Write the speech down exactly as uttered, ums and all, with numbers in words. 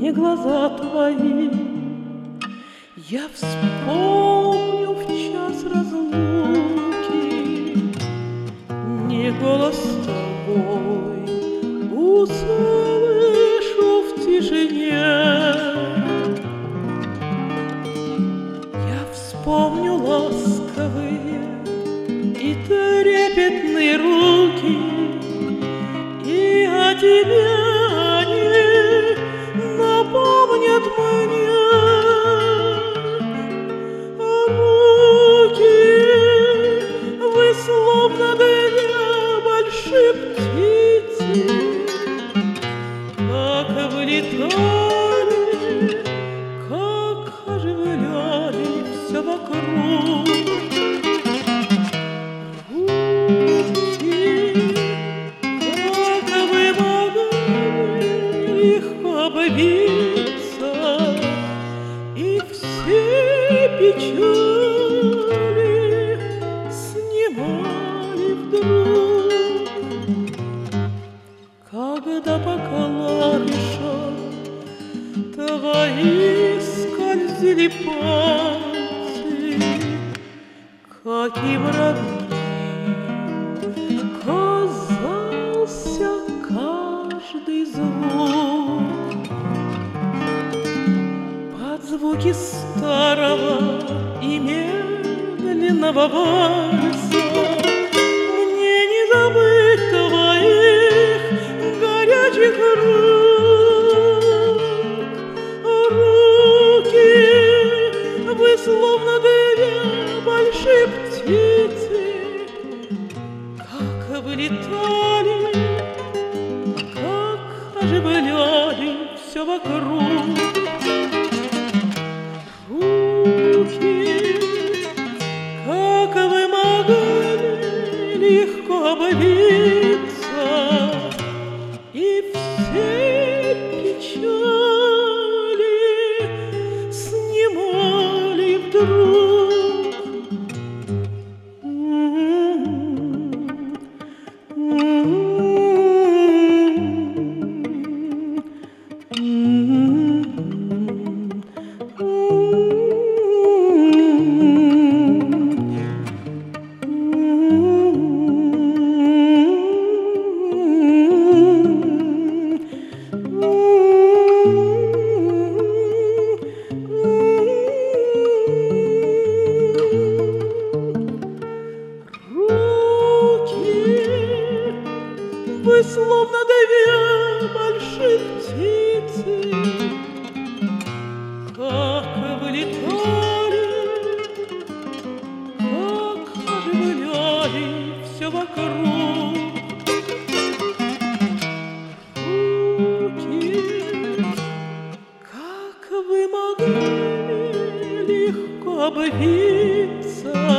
мне глаза твои. Я вспомню в час разлуки не голос твой, услышу в тишине. Я вспомню ласковые и трепетные руки, и о тебе они напомнят мне. Руки, вы словно две большие птицы, как вылетали, как оживляли все вокруг. Биться, и все печали снимали вдруг, когда по клавишам твои скользили пальцы, каким родным казался каждый звук. Звуки старого и медленного вальса мне не забыть твоих горячих рук. Руки, вы словно две большие птицы, как вылетали, как оживляли все вокруг. Как вы могли легко обвиться, и все печали снимали вдруг. Вы словно две большие птицы, как вылетали, как оживляли все вокруг. Руки, как вы могли легко обвиться,